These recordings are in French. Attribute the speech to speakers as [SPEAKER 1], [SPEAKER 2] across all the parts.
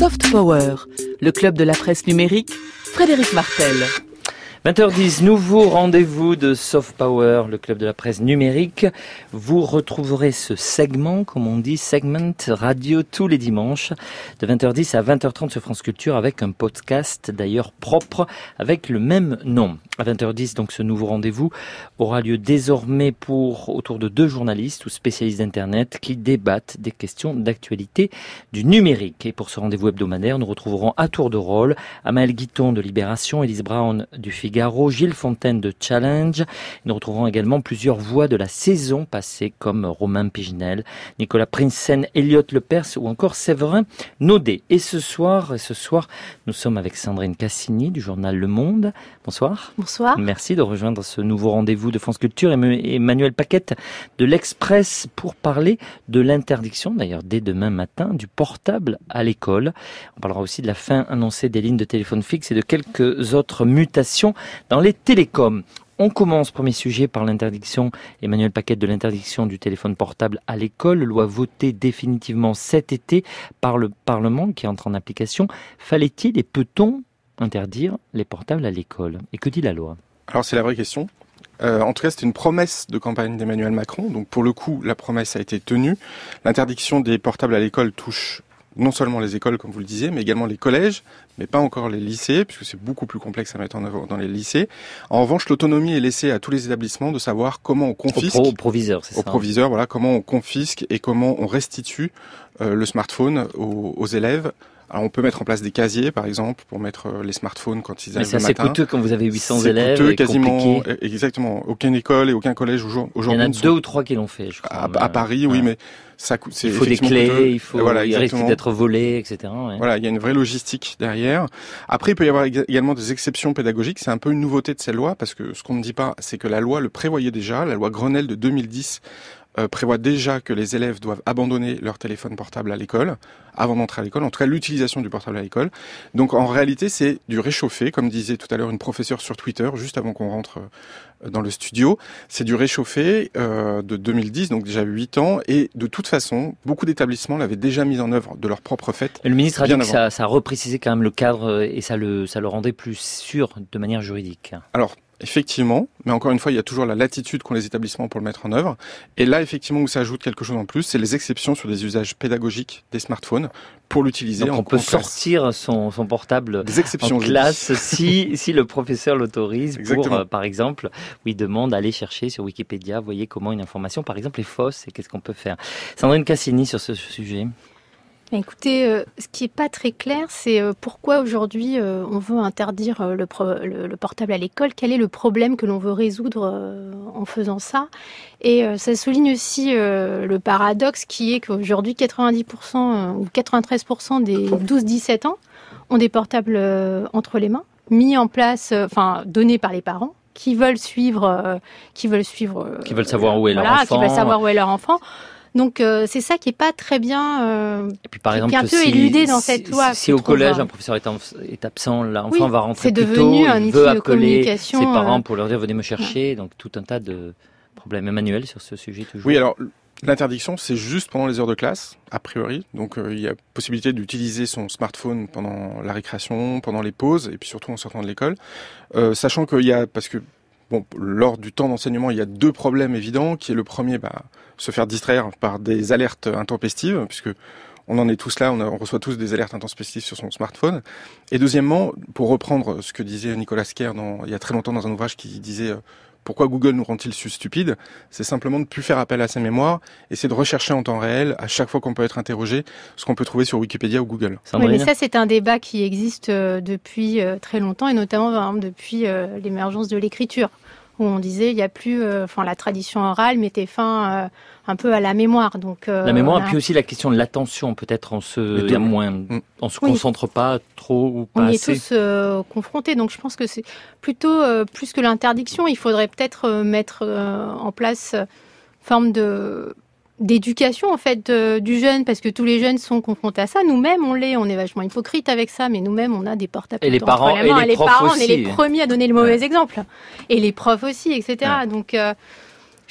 [SPEAKER 1] Soft Power, le club de la presse numérique, Frédéric Martel.
[SPEAKER 2] 20h10, nouveau rendez-vous de Soft Power, le club de la presse numérique. Vous retrouverez ce segment, comme on dit, segment radio tous les dimanches, de 20h10 à 20h30 sur France Culture, avec un podcast d'ailleurs propre, avec le même nom. À 20h10, donc ce nouveau rendez-vous aura lieu désormais autour de 2 journalistes ou spécialistes d'Internet qui débattent des questions d'actualité du numérique. Et pour ce rendez-vous hebdomadaire, nous retrouverons à tour de rôle Amael Guiton de Libération, Élise Brown du Figaro, Gilles Fontaine de Challenge. Nous retrouverons également plusieurs voix de la saison passée comme Romain Piginel, Nicolas Prinsen, Elliot Lepers ou encore Séverin Naudet. Et ce soir, nous sommes avec Sandrine Cassini du journal Le Monde. Bonsoir.
[SPEAKER 3] Bonsoir.
[SPEAKER 2] Merci de rejoindre ce nouveau rendez-vous de France Culture et Emmanuel Paquette de l'Express pour parler de l'interdiction, d'ailleurs dès demain matin, du portable à l'école. On parlera aussi de la fin annoncée des lignes de téléphone fixe et de quelques autres mutations dans les télécoms. On commence, premier sujet, par l'interdiction, Emmanuel Paquette, de l'interdiction du téléphone portable à l'école, loi votée définitivement cet été par le Parlement qui entre en application. Fallait-il et peut-on interdire les portables à l'école? Et que dit la loi?
[SPEAKER 4] Alors c'est la vraie question. En tout cas, c'était une promesse de campagne d'Emmanuel Macron. Donc pour le coup, la promesse a été tenue. L'interdiction des portables à l'école touche non seulement les écoles, comme vous le disiez, mais également les collèges, mais pas encore les lycées, puisque c'est beaucoup plus complexe à mettre en œuvre dans les lycées. En revanche, l'autonomie est laissée à tous les établissements de savoir comment on confisque.
[SPEAKER 2] Au proviseur, c'est ça.
[SPEAKER 4] Au proviseur, voilà, comment on confisque et comment on restitue le smartphone aux élèves. Alors on peut mettre en place des casiers, par exemple, pour mettre les smartphones quand ils arrivent le matin.
[SPEAKER 2] Mais c'est coûteux quand vous avez 800 élèves.
[SPEAKER 4] C'est coûteux, quasiment,
[SPEAKER 2] compliqué.
[SPEAKER 4] Aucune école et aucun collège aujourd'hui.
[SPEAKER 2] Il y en a 2 ou 3 qui l'ont fait, je crois.
[SPEAKER 4] À Paris, oui, mais ça coûte.
[SPEAKER 2] Il faut des clés,
[SPEAKER 4] coûteux.
[SPEAKER 2] Il risque d'être volé, etc. Ouais.
[SPEAKER 4] Voilà, il y a une vraie logistique derrière. Après, il peut y avoir également des exceptions pédagogiques. C'est un peu une nouveauté de cette loi, parce que ce qu'on ne dit pas, c'est que la loi le prévoyait déjà. La loi Grenelle de 2010 prévoit déjà que les élèves doivent abandonner leur téléphone portable à l'école, avant d'entrer à l'école, en tout cas l'utilisation du portable à l'école. Donc en réalité, c'est du réchauffé, comme disait tout à l'heure une professeure sur Twitter, juste avant qu'on rentre dans le studio. C'est du réchauffé de 2010, donc déjà 8 ans, et de toute façon, beaucoup d'établissements l'avaient déjà mis en œuvre de leur propre fait.
[SPEAKER 2] Le ministre a dit que ça reprécisait quand même le cadre et ça le rendait plus sûr de manière juridique.
[SPEAKER 4] Alors, effectivement, mais encore une fois, il y a toujours la latitude qu'ont les établissements pour le mettre en œuvre. Et là, effectivement, où ça ajoute quelque chose en plus, c'est les exceptions sur des usages pédagogiques des smartphones pour l'utiliser.
[SPEAKER 2] Donc on peut sortir son portable
[SPEAKER 4] des exceptions
[SPEAKER 2] en classe si le professeur l'autorise pour, par exemple, où il demande d'aller chercher sur Wikipédia, voyez comment une information, par exemple, est fausse et qu'est-ce qu'on peut faire. Sandrine Cassini sur ce sujet.
[SPEAKER 3] Écoutez, ce qui n'est pas très clair, c'est pourquoi aujourd'hui on veut interdire le portable à l'école. Quel est le problème que l'on veut résoudre en faisant ça? Et ça souligne aussi le paradoxe qui est qu'aujourd'hui 90% ou 93% des 12-17 ans ont des portables entre les mains, mis en place, donnés par les parents, qui veulent savoir où est leur enfant. Donc c'est ça qui est pas très bien,
[SPEAKER 2] et puis, par exemple,
[SPEAKER 3] qui est un peu éludé dans cette loi.
[SPEAKER 2] Si au collège un professeur est absent, l'enfant va rentrer plus tôt,
[SPEAKER 3] il
[SPEAKER 2] veut appeler ses
[SPEAKER 3] parents
[SPEAKER 2] parents pour leur dire venez me chercher, donc tout un tas de problèmes. Emmanuel, sur ce sujet toujours.
[SPEAKER 4] Oui, alors l'interdiction c'est juste pendant les heures de classe, a priori, donc il y a possibilité d'utiliser son smartphone pendant la récréation, pendant les pauses et puis surtout en sortant de l'école, sachant qu'il y a, parce que lors du temps d'enseignement, il y a 2 problèmes évidents, qui est le premier, se faire distraire par des alertes intempestives, puisque on en est tous là, on reçoit tous des alertes intempestives sur son smartphone. Et deuxièmement, pour reprendre ce que disait Nicolas Kerr il y a très longtemps dans un ouvrage qui disait pourquoi Google nous rend-il si stupides, c'est simplement de ne plus faire appel à sa mémoire, et c'est de rechercher en temps réel, à chaque fois qu'on peut être interrogé, ce qu'on peut trouver sur Wikipédia ou Google.
[SPEAKER 3] Oui, mais ça, c'est un débat qui existe depuis très longtemps, et notamment par exemple, depuis l'émergence de l'écriture, où on disait il n'y a plus, la tradition orale mettait fin un peu à la mémoire. Donc
[SPEAKER 2] la mémoire, et puis aussi la question de l'attention, peut-être on se concentre pas trop ou pas assez.
[SPEAKER 3] On y est tous confrontés, donc je pense que c'est plutôt plus que l'interdiction, il faudrait peut-être mettre en place forme d'éducation en fait du jeune, parce que tous les jeunes sont confrontés à ça. Nous-mêmes on est vachement hypocrite avec ça, mais nous-mêmes on a des portables.
[SPEAKER 2] Et les parents, et les profs aussi.
[SPEAKER 3] On est les premiers à donner le mauvais exemple, et les profs aussi, etc. Ouais. Donc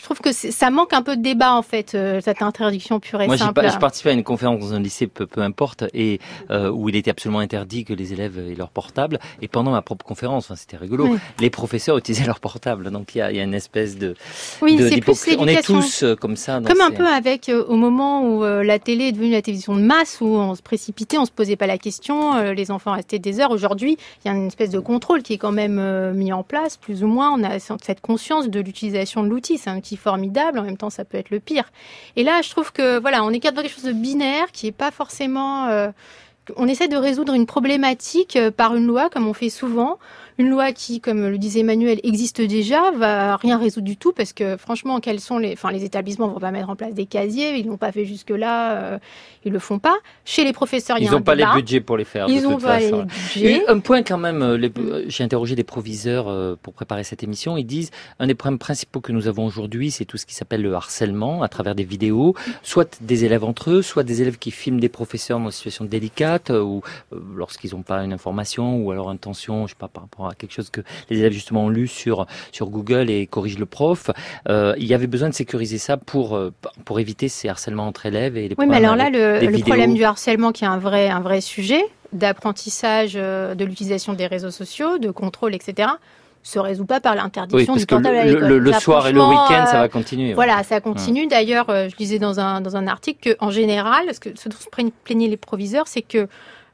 [SPEAKER 3] Je trouve que ça manque un peu de débat, en fait, cette interdiction pure et simple.
[SPEAKER 2] Moi, j'ai participé à une conférence dans un lycée, peu importe, et où il était absolument interdit que les élèves aient leur portable. Et pendant ma propre conférence, c'était rigolo, les professeurs utilisaient leur portable. Donc il y a une espèce de...
[SPEAKER 3] Oui, c'est plus l'éducation.
[SPEAKER 2] On est tous comme ça.
[SPEAKER 3] Comme un peu avec, au moment où la télé est devenue la télévision de masse, où on se précipitait, on se posait pas la question, les enfants restaient des heures. Aujourd'hui, il y a une espèce de contrôle qui est quand même mis en place, plus ou moins. On a cette conscience de l'utilisation de l'outil. C'est un outil formidable, en même temps ça peut être le pire. Et là je trouve que voilà, on est dans quelque chose de binaire qui est pas forcément... on essaie de résoudre une problématique par une loi comme on fait souvent. Une loi qui, comme le disait Emmanuel, existe déjà, va rien résoudre du tout parce que franchement, les établissements vont pas mettre en place des casiers, ils l'ont pas fait jusque-là, ils le font pas. Chez les professeurs, il y a un débat.
[SPEAKER 2] Ils n'ont pas les budgets pour les faire.
[SPEAKER 3] Ils ont pas les budgets.
[SPEAKER 2] Un point quand même, j'ai interrogé des proviseurs pour préparer cette émission. Ils disent un des problèmes principaux que nous avons aujourd'hui, c'est tout ce qui s'appelle le harcèlement à travers des vidéos, soit des élèves entre eux, soit des élèves qui filment des professeurs dans des situations délicates ou lorsqu'ils n'ont pas une information ou alors intention, je sais pas, par rapport à quelque chose que les élèves justement ont lu sur Google et corrigent le prof. Il y avait besoin de sécuriser ça pour éviter ces harcèlements entre élèves et les
[SPEAKER 3] problèmes. Oui, mais alors là, le problème du harcèlement qui est un vrai sujet d'apprentissage de l'utilisation des réseaux sociaux, de contrôle, etc., se résout pas par l'interdiction du portable à l'école.
[SPEAKER 2] Le soir et le week-end, ça va continuer.
[SPEAKER 3] Voilà, ça continue. D'ailleurs, je lisais dans un article qu'en général, ce dont se plaignaient les proviseurs, c'est que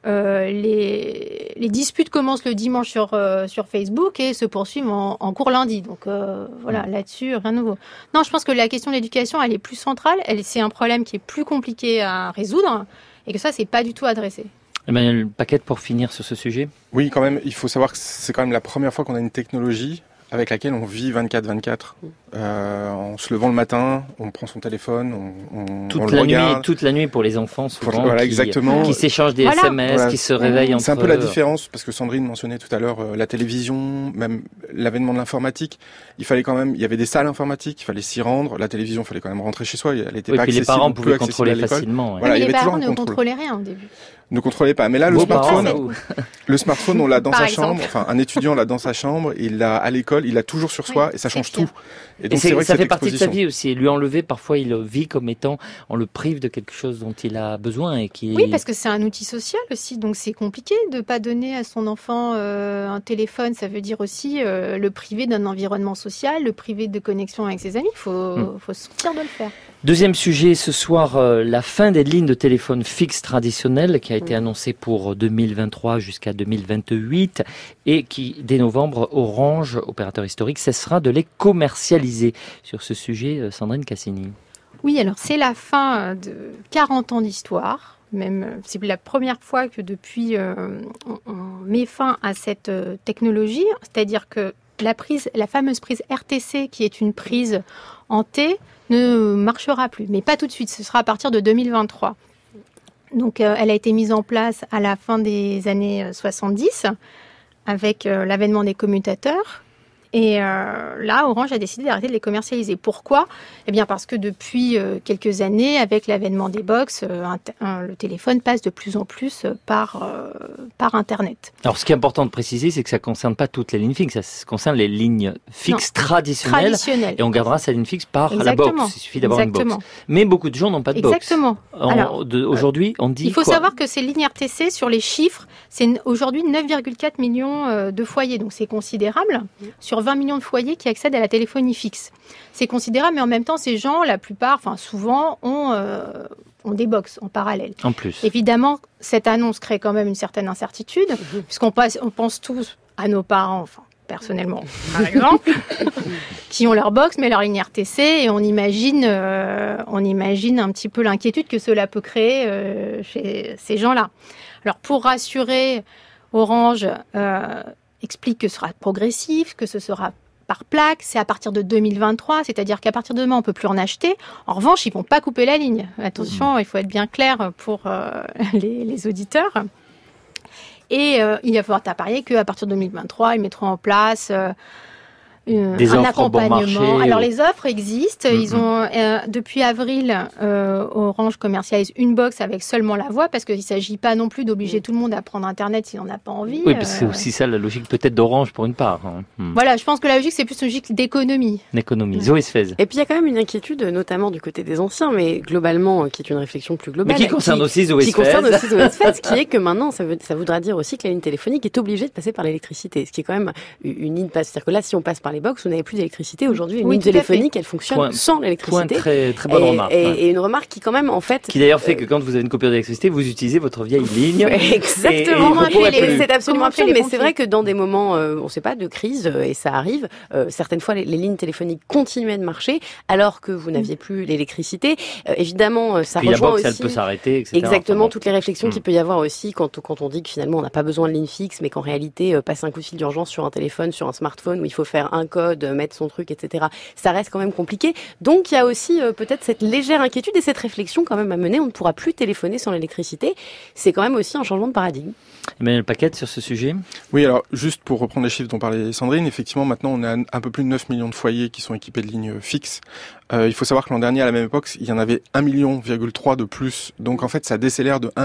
[SPEAKER 3] les disputes commencent le dimanche sur Facebook et se poursuivent en cours lundi. Donc là-dessus, rien de nouveau. Non, je pense que la question de l'éducation, elle est plus centrale. C'est un problème qui est plus compliqué à résoudre et que ça, c'est pas du tout adressé.
[SPEAKER 2] Emmanuel Paquette, pour finir sur ce sujet.
[SPEAKER 4] Oui, quand même, il faut savoir que c'est quand même la première fois qu'on a une technologie avec laquelle on vit 24/24. En se levant le matin, on prend son téléphone, on le regarde.
[SPEAKER 2] Toute la nuit pour les enfants, souvent,
[SPEAKER 4] voilà, exactement.
[SPEAKER 2] Qui s'échangent des SMS, qui se réveillent entre eux.
[SPEAKER 4] C'est un peu la différence, parce que Sandrine mentionnait tout à l'heure la télévision, même l'avènement de l'informatique. Il y avait des salles informatiques, il fallait s'y rendre. La télévision, il fallait quand même rentrer chez soi. Elle n'était pas accessible.
[SPEAKER 2] Les parents pouvaient contrôler facilement.
[SPEAKER 3] Voilà, mais les parents ne contrôlaient rien au début.
[SPEAKER 4] Ne contrôlait pas. Mais là, le smartphone, on l'a dans sa chambre. Enfin, un étudiant l'a dans sa chambre. Il l'a à l'école. Il l'a toujours sur soi et ça change tout.
[SPEAKER 2] Et donc, c'est vrai que ça fait partie de sa vie aussi. Lui enlever, parfois, il vit comme étant, on le prive de quelque chose dont il a besoin et qui.
[SPEAKER 3] Oui, parce que c'est un outil social aussi. Donc, c'est compliqué de pas donner à son enfant un téléphone. Ça veut dire aussi le priver d'un environnement social, le priver de connexion avec ses amis. Il faut sortir de le faire.
[SPEAKER 2] Deuxième sujet ce soir, la fin des lignes de téléphone fixe traditionnelles qui a été annoncée pour 2023 jusqu'à 2028 et qui, dès novembre, Orange, opérateur historique, cessera de les commercialiser. Sur ce sujet, Sandrine Cassini.
[SPEAKER 3] Oui, alors c'est la fin de 40 ans d'histoire. Même, c'est la première fois que depuis on met fin à cette technologie, c'est-à-dire que la fameuse prise RTC, qui est une prise en T, ne marchera plus, mais pas tout de suite, ce sera à partir de 2023. Donc elle a été mise en place à la fin des années 70 avec l'avènement des commutateurs. Et là, Orange a décidé d'arrêter de les commercialiser. Pourquoi ? Eh bien parce que depuis quelques années, avec l'avènement des box, le téléphone passe de plus en plus par Internet.
[SPEAKER 2] Alors ce qui est important de préciser, c'est que ça ne concerne pas toutes les lignes fixes, ça concerne les lignes fixes traditionnelles. Et on gardera sa ligne fixe par la box. Il suffit d'avoir une box. Mais beaucoup de gens n'ont pas de box.
[SPEAKER 3] Exactement.
[SPEAKER 2] Aujourd'hui, on dit
[SPEAKER 3] il faut savoir que ces lignes RTC, sur les chiffres, c'est aujourd'hui 9,4 millions de foyers. Donc c'est considérable. Sur 20 millions de foyers qui accèdent à la téléphonie fixe. C'est considérable, mais en même temps, ces gens, souvent, ont des box en parallèle.
[SPEAKER 2] En plus.
[SPEAKER 3] Évidemment, cette annonce crée quand même une certaine incertitude, puisqu'on pense tous à nos parents, personnellement, par exemple, qui ont leur box, mais leur ligne RTC, et on imagine un petit peu l'inquiétude que cela peut créer chez ces gens-là. Alors, pour rassurer, Orange explique que ce sera progressif, que ce sera par plaque, c'est à partir de 2023, c'est-à-dire qu'à partir de demain, on ne peut plus en acheter. En revanche, ils ne vont pas couper la ligne. Attention, il faut être bien clair pour les auditeurs. Et il va falloir parier qu'à partir de 2023, ils mettront en place un accompagnement.
[SPEAKER 2] Bon marché,
[SPEAKER 3] Alors les offres existent. Ils ont depuis avril, Orange commercialise une box avec seulement la voix parce qu'il ne s'agit pas non plus d'obliger tout le monde à prendre Internet s'il n'en a pas envie.
[SPEAKER 2] Oui, parce que c'est aussi ça la logique peut-être d'Orange pour une part.
[SPEAKER 3] Voilà, je pense que la logique c'est plus une logique d'économie.
[SPEAKER 2] L'économie. Zoé Sfez.
[SPEAKER 5] Et puis il y a quand même une inquiétude, notamment du côté des anciens, mais globalement qui est une réflexion plus globale.
[SPEAKER 2] Mais qui concerne aussi Zoé Sfez.
[SPEAKER 5] Qui concerne aussi Zoé Sfez, qui est que maintenant ça voudra dire aussi que la ligne téléphonique est obligée de passer par l'électricité, ce qui est quand même une ligne passe. C'est-à-dire que là, si on passe par les box, vous n'avez plus d'électricité. Aujourd'hui, une ligne téléphonique, elle fonctionne sans l'électricité.
[SPEAKER 2] Très bonne remarque.
[SPEAKER 5] Et une remarque qui, quand même, en fait...
[SPEAKER 2] Qui d'ailleurs fait que quand vous avez une coupure d'électricité, vous utilisez votre vieille ligne.
[SPEAKER 5] Exactement. C'est absolument absurde, mais c'est vrai que dans des moments, on ne sait pas, de crise, et ça arrive, certaines fois, les lignes téléphoniques continuaient de marcher, alors que vous n'aviez plus l'électricité. Évidemment, ça
[SPEAKER 2] puis
[SPEAKER 5] rejoint
[SPEAKER 2] la box,
[SPEAKER 5] aussi...
[SPEAKER 2] elle peut s'arrêter, etc.
[SPEAKER 5] Exactement, toutes les réflexions qu'il peut y avoir aussi quand on dit que finalement, on n'a pas besoin de ligne fixe, mais qu'en réalité, passer un coup de fil d'urgence sur un téléphone, sur un smartphone, où il faut faire un code, mettre son truc, etc., ça reste quand même compliqué. Donc, il y a aussi peut-être cette légère inquiétude et cette réflexion quand même à mener. On ne pourra plus téléphoner sans l'électricité. C'est quand même aussi un changement de paradigme.
[SPEAKER 2] Emmanuel Paquette, sur ce sujet?
[SPEAKER 4] Oui, alors juste pour reprendre les chiffres dont parlait Sandrine, effectivement maintenant on a un peu plus de 9 millions de foyers qui sont équipés de lignes fixes. Il faut savoir que l'an dernier à la même époque, il y en avait 1,3 million de plus. Donc en fait ça décélère de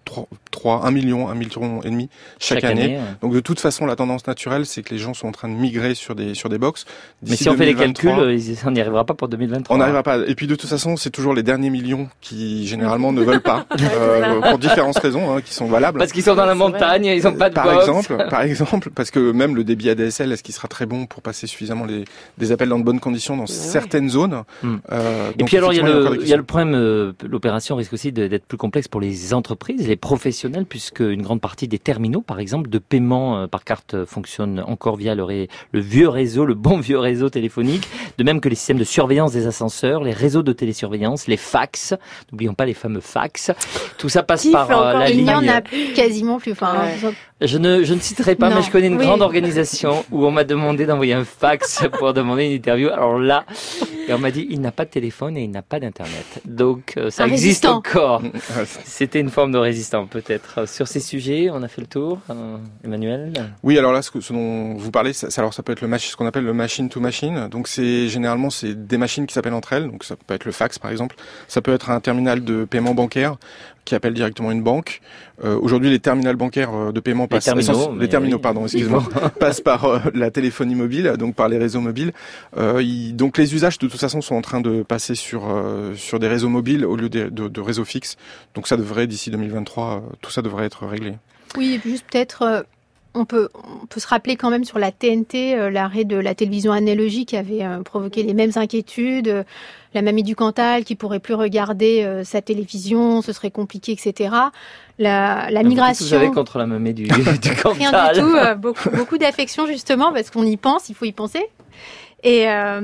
[SPEAKER 4] 1 million et demi chaque année. Ouais. Donc de toute façon la tendance naturelle c'est que les gens sont en train de migrer sur des box.
[SPEAKER 2] Mais si on fait les calculs, on n'y arrivera pas pour 2023.
[SPEAKER 4] On n'arrivera pas. Et puis de toute façon c'est toujours les derniers millions qui généralement ne veulent pas pour différentes raisons qui sont valables.
[SPEAKER 2] Parce qu'ils sont dans la montagne, ils n'ont pas de box.
[SPEAKER 4] Par exemple, parce que même le débit ADSL, est-ce qu'il sera très bon pour passer suffisamment des appels dans de bonnes conditions dans certaines zones.
[SPEAKER 2] Et puis alors il y a le problème, l'opération risque aussi d'être plus complexe pour les entreprises, les professionnels, puisque une grande partie des terminaux, par exemple, de paiement par carte fonctionnent encore via le vieux réseau, le bon vieux réseau téléphonique, de même que les systèmes de surveillance des ascenseurs, les réseaux de télésurveillance, les fax, n'oublions pas les fameux fax, tout ça passe par la ligne.
[SPEAKER 3] Il n'y en a quasiment plus.
[SPEAKER 2] Je ne citerai pas, mais je connais une grande organisation où on m'a demandé d'envoyer un fax pour demander une interview. Alors là, et on m'a dit, il n'a pas de téléphone et il n'a pas d'internet. Donc, ça existe encore. C'était une forme de résistant, peut-être. Sur ces sujets, on a fait le tour, Emmanuel?
[SPEAKER 4] Oui, alors là, ce dont vous parlez, ça peut être ce qu'on appelle le machine to machine. Donc, généralement, c'est des machines qui s'appellent entre elles. Donc, ça peut être le fax, par exemple. Ça peut être un terminal de paiement bancaire qui appelle directement une banque. Aujourd'hui, les terminals bancaires de paiement passent par la téléphonie mobile, donc par les réseaux mobiles. Donc les usages de toute façon sont en train de passer sur des réseaux mobiles au lieu de réseaux fixes. Donc ça devrait, d'ici 2023, tout ça devrait être réglé.
[SPEAKER 3] Oui, et puis juste peut-être... On peut se rappeler quand même sur la TNT, l'arrêt de la télévision analogique avait provoqué les mêmes inquiétudes. La mamie du Cantal qui pourrait plus regarder sa télévision, ce serait compliqué, etc. La migration...
[SPEAKER 2] Vous avez contre la mamie du Cantal?
[SPEAKER 3] Rien du tout, beaucoup d'affection justement parce qu'on y pense, il faut y penser. Et...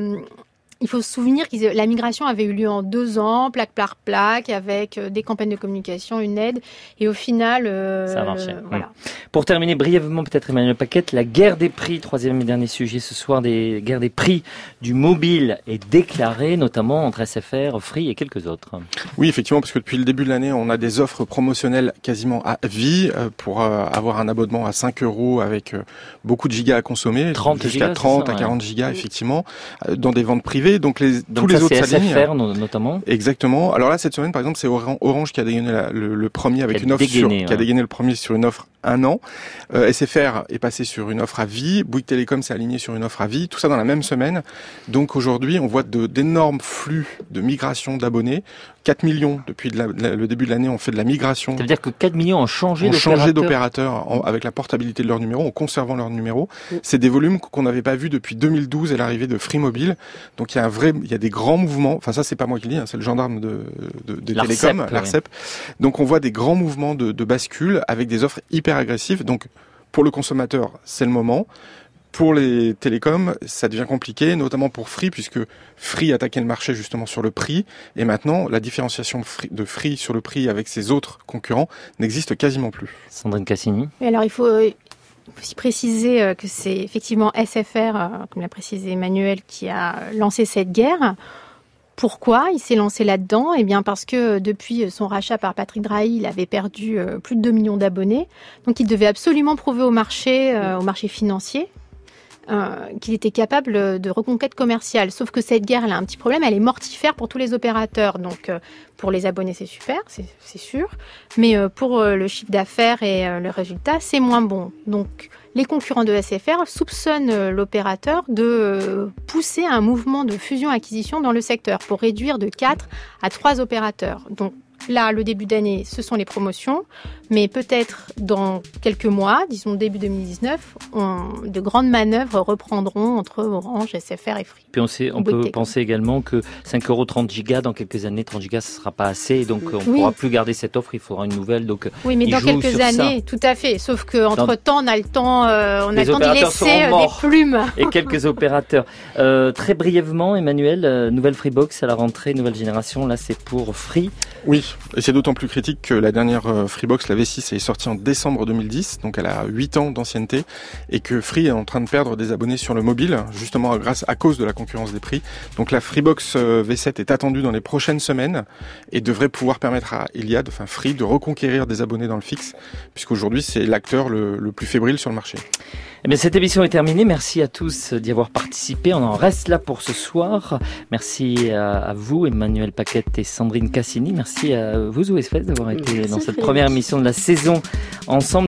[SPEAKER 3] il faut se souvenir que la migration avait eu lieu en 2 ans, plaque par plaque, avec des campagnes de communication, une aide, et au final...
[SPEAKER 2] ça a marché. Voilà. Pour terminer brièvement, peut-être Emmanuel Paquette, la guerre des prix, 3e et dernier sujet ce soir, des guerres des prix du mobile est déclarée, notamment entre SFR, Free et quelques autres.
[SPEAKER 4] Oui, effectivement, parce que depuis le début de l'année, on a des offres promotionnelles quasiment à vie pour avoir un abonnement à 5 € avec beaucoup de gigas à consommer,
[SPEAKER 2] 30
[SPEAKER 4] jusqu'à
[SPEAKER 2] gigas,
[SPEAKER 4] 30 à 40 gigas, effectivement, dans des ventes privées. Donc tous les autres s'alignent.
[SPEAKER 2] SFR notamment.
[SPEAKER 4] Exactement. Alors là, cette semaine, par exemple, c'est Orange qui a dégainé le premier avec une offre qui a dégainé le premier sur une offre 1 an. SFR est passé sur une offre à vie. Bouygues Télécom s'est aligné sur une offre à vie. Tout ça dans la même semaine. Donc aujourd'hui, on voit d'énormes flux de migration d'abonnés. 4 millions depuis le début de l'année ont fait de la migration.
[SPEAKER 2] Ça veut dire que 4 millions ont changé
[SPEAKER 4] d'opérateur avec la portabilité de leur numéro, en conservant leur numéro. C'est des volumes qu'on n'avait pas vus depuis 2012 et l'arrivée de Free Mobile. Donc il y a des grands mouvements. Enfin ça c'est pas moi qui le dis, c'est le gendarme des télécoms, l'ARCEP. Donc on voit des grands mouvements de bascule avec des offres hyper agressives. Donc pour le consommateur, c'est le moment. Pour les télécoms, ça devient compliqué, notamment pour Free, puisque Free attaquait le marché justement sur le prix. Et maintenant, la différenciation de Free sur le prix avec ses autres concurrents n'existe quasiment plus.
[SPEAKER 2] Sandrine Cassini.
[SPEAKER 3] Et alors, il faut aussi préciser que c'est effectivement SFR, comme l'a précisé Emmanuel, qui a lancé cette guerre. Pourquoi il s'est lancé là-dedans? Eh bien parce que depuis son rachat par Patrick Drahi, il avait perdu plus de 2 millions d'abonnés. Donc il devait absolument prouver au marché financier qu'il était capable de reconquête commerciale. Sauf que cette guerre, elle a un petit problème, elle est mortifère pour tous les opérateurs. Donc, pour les abonnés, c'est super, c'est sûr. Mais pour le chiffre d'affaires et le résultat, c'est moins bon. Donc, les concurrents de SFR soupçonnent l'opérateur de pousser un mouvement de fusion-acquisition dans le secteur pour réduire de 4 à 3 opérateurs. Donc, là, le début d'année, ce sont les promotions, mais peut-être dans quelques mois, disons début 2019, de grandes manœuvres reprendront entre Orange, SFR et Free.
[SPEAKER 2] Puis on peut penser également que 5,30 €, dans quelques années, 30 gigas, ce ne sera pas assez, et donc on ne pourra plus garder cette offre, il faudra une nouvelle. Donc,
[SPEAKER 3] oui, mais dans quelques années, tout à fait. Sauf qu'entre-temps, on a le temps d'y laisser des plumes.
[SPEAKER 2] Et quelques opérateurs. Très brièvement, Emmanuel, nouvelle Freebox à la rentrée, nouvelle génération, là c'est pour Free.
[SPEAKER 4] Oui, et c'est d'autant plus critique que la dernière Freebox, la V6, est sortie en décembre 2010, donc elle a 8 ans d'ancienneté, et que Free est en train de perdre des abonnés sur le mobile, justement à cause de la concurrence des prix. Donc la Freebox V7 est attendue dans les prochaines semaines et devrait pouvoir permettre à Iliad, enfin Free, de reconquérir des abonnés dans le fixe, puisqu'aujourd'hui c'est l'acteur le plus fébrile sur le marché.
[SPEAKER 2] Eh bien, cette émission est terminée. Merci à tous d'y avoir participé. On en reste là pour ce soir. Merci à vous, Emmanuel Paquette et Sandrine Cassini. Merci à vous, OSFest, d'avoir été dans cette première émission de la saison ensemble.